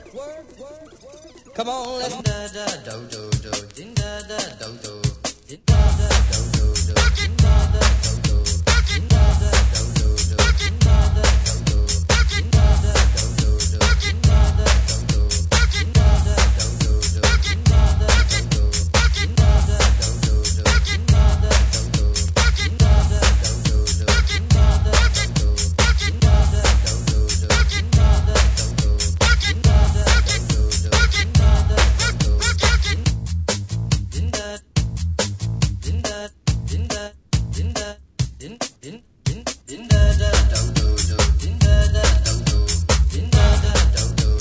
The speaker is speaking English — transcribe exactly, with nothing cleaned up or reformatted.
Come on, let's da da do do do, din da da do do.